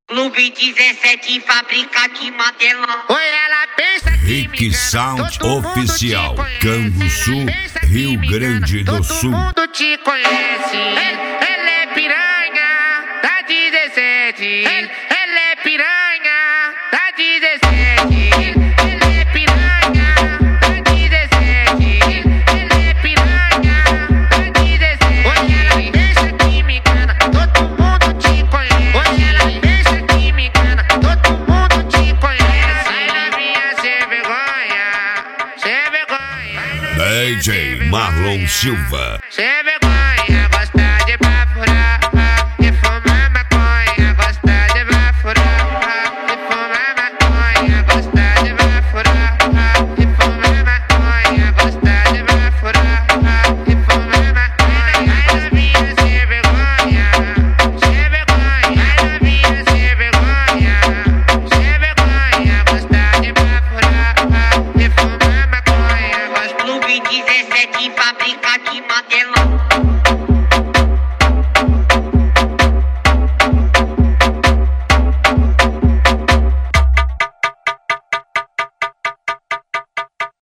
Clube 17 fabrica aqui modelão. Oi, ela pensa que Rick Sound Oficial, Canguçu, Rio Grande do Sul. Todo mundo te conhece. Ela é piranha da 17. Ela é piranha da 17. Ela é piranha da 17. Ela é piranha da 17. Oi, ela pensa que me engana. Todo mundo te conhece. Oi, ela pensa que me engana. Todo mundo te conhece. Sai da minha sem vergonha. Sem vergonha. DJ Marlon Silva. Sem vergonha.